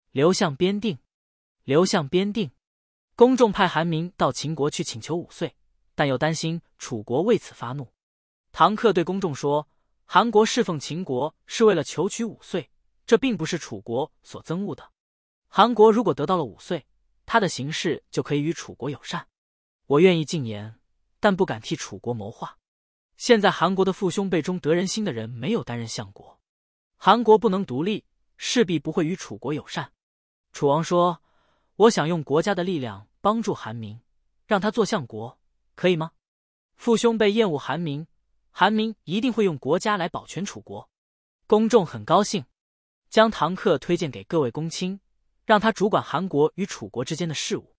刘向边定，刘向边定。公仲派韩明到秦国去请求5岁，但又担心楚国为此发怒。唐克对公仲说，韩国侍奉秦国是为了求取5岁，这并不是楚国所憎恶的。韩国如果得到了5岁，他的行事就可以与楚国友善。我愿意进言，但不敢替楚国谋划。现在韩国的父兄辈中得人心的人没有担任相国，韩国不能独立，势必不会与楚国友善。楚王说，我想用国家的力量帮助韩明，让他做相国，可以吗？父兄辈厌恶韩明，韩明一定会用国家来保全楚国。公仲很高兴，将唐克推荐给各位公卿，让他主管韩国与楚国之间的事务。